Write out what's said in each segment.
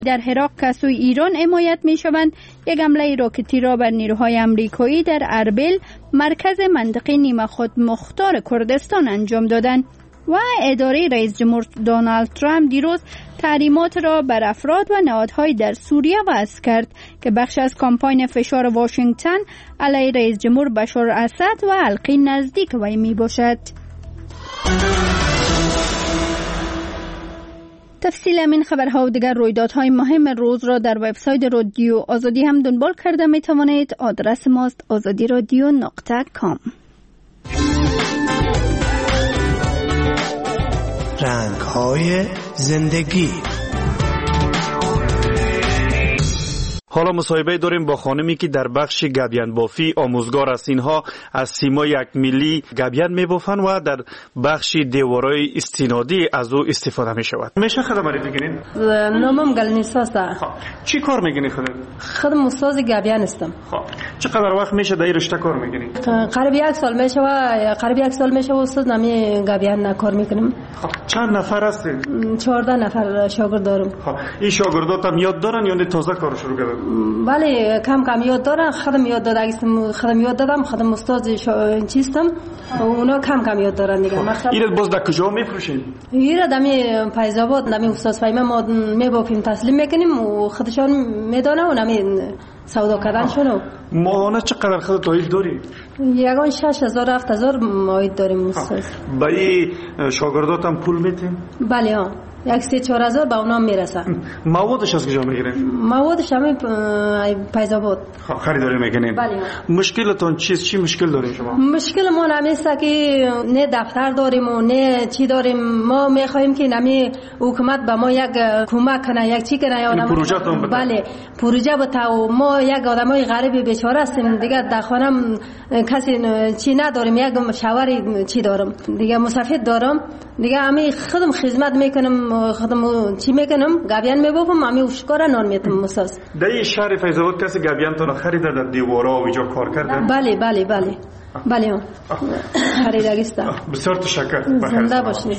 در هرات که سوی ایران حمایت می شوند، یک حمله راکتی را بر نیروهای امریکایی در اربیل مرکز منطقه نیمه خود مختار کردستان انجام دادند. و اداره رئیس جمهور دونالد ترامپ دیروز تحریمات را بر افراد و نهادهای در سوریه وضع کرد که بخش از کامپاین فشار واشنگتن علیه رئیس جمهور بشار اسد و حلقه نزدیک وی می باشد. تفصیل همین خبرها و دیگر رویدادهای مهم روز را در وبسایت رادیو آزادی هم دنبال کرده می توانید. آدرس ماست azadiradio.com. رنگ‌های زندگی. حالا مصاحبه داریم با خانمی که در بخش گبین بافی آموزگار است. اینها از سیمای یک ملی گبین میبافن و در بخش دیوارای استنادی از او استفاده می شود. میشه خودم معرفی کنین؟ نامم گلنیسا است. چی کار میکنی خودت؟ خودم استاد گبین هستم. چقدر وقت میشه در این رشته کار میکنی؟ قریب یک سال میشه استاد نمی گبین کار میکنم. چند نفر هستید؟ 14 نفر شاگرد دارم. این شاگردات هم یاد دارن یا نه تازه کار شروع کردن؟ بله کم یاد دارن. خودم یاد دادم. خودم استاد چیستم. اونا کم یاد دارن دیگه. این باز در کجا میفروشین؟ این دمی فیض‌آباد نمی استاد فهمه ما میبافیم تسلیم میکنیم و خودشان میدانه و نمی سودا کردنشون. ماهانه چقدر خودت عاید داری؟ یگان 6000 7000 عاید داریم استاد. برای شاگردات هم پول میدین؟ بله ها. 1-4 هزار به اونا میرسه. موادش از کجا میگیرین؟ موادش همین فیض‌آباد خریداری میکنین؟ بله. مشکلتون چیست؟ چی مشکل دارین شما؟ مشکل ما نمیست که نه دفتر داریم و نه چی داریم. ما میخوایم که نمی حکومت به ما یک کمک کنه، یک چی کنه یا پروژه تون بده. بله پروژه بده و ما یک آدمای غریب بیچاره هستیم دیگه. در خانم کسی چی نداریم. یک شوهر چی دارم دیگه، مسافر دارم دیگه. همین خودم خدمت میکنم، خودم چی میکنم گبین میبافم، همین اشکار نان میتم مساس. در این شهر فیض‌آباد کسی گبین تون خریده در دیوارا و اینجا کار کرده؟ بله خریدگیست. بسیار تشکر. زنده باشید.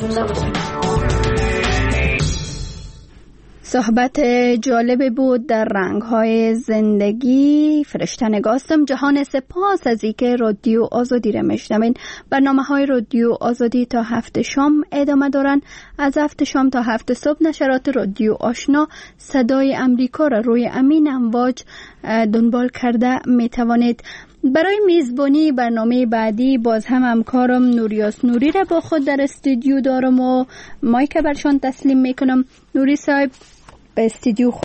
صحبت جالب بود در رنگ‌های زندگی. فرشته نگاستم. جهان سپاس از اینکه رادیو آزادی را میشنوین. برنامه‌های رادیو آزادی تا 7 شام ادامه دارن. از 7 شام تا 7 صبح نشرات رادیو آشنا صدای امریکا را روی امین امواج دنبال کرده میتوانید. برای میزبانی برنامه بعدی باز هم همکارم نوریاس نوری را با خود در استودیو دارم و مایک برشان تسلیم میکنم. نوری صاحب به استودیو